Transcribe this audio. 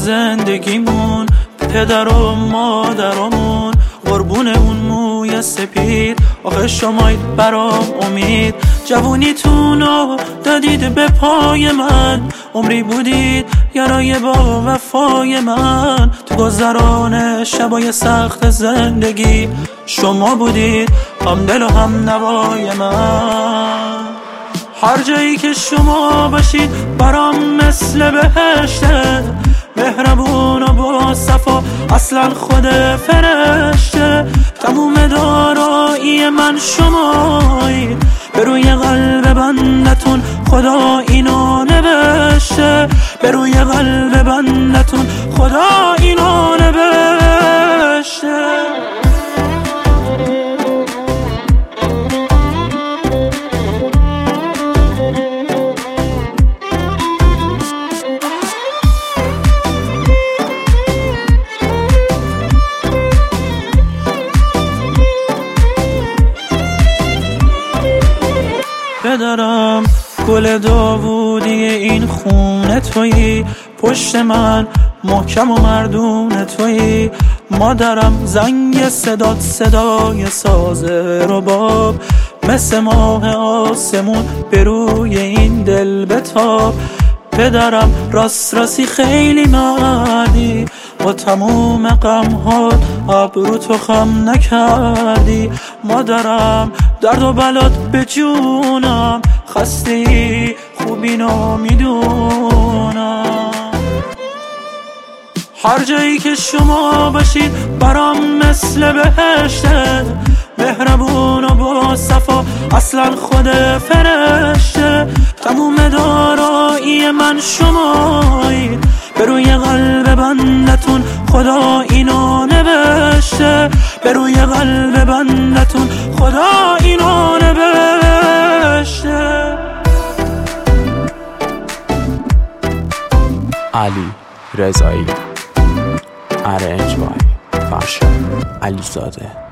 زندگیمون، پدر و مادرمون، قربون اون موی سپید. آخه شمایید برام امید، جوونیتونو دادید به پای من، عمری بودید یارای با وفای من. تو گذران شبای سخت زندگی شما بودید هم دل و هم نوای من. هر جایی که شما باشید برام مثل بهشته، مهربون و با صفا اصلا خود فرشته. تموم دارایی من شمایید، به روی قلب بندتون خدا اینو نوشته، به روی قلب بندتون خدا اینو نوشته. پدرم گل داوودی این خونه تویی، پشت من محکم و مردون تویی. مادرم زنگ صدات صدای ساز رباب، مثل ماه آسمون به روی این دل بتاب. پدرم راستی خیلی مردی، با تموم غم‌هات ابرو تو خم نکردی. مادرم درد و بلات به جونم، خسته خوب اینو میدونم. هر جایی که شما باشید برام مثل بهشته، مهربون و با صفا اصلا خود فرشته. تموم دارایی من شمایید، به روی قلب بندتون خدا اینو نوشته، به روی قلب بندتون خدا اینو نوشته. علی رضایی، ارنج بای فرشاد علیزاده.